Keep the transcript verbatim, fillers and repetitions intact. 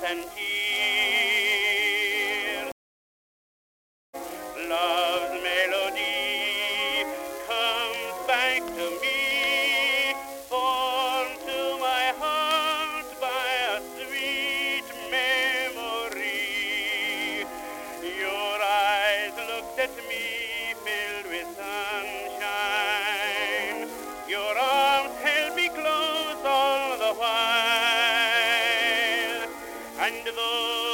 and tears. Love's melody comes back to me, borne to my heart by a sweet memory. Your eyes looked at me filled with sunshine. Your arms held me close all the while, and though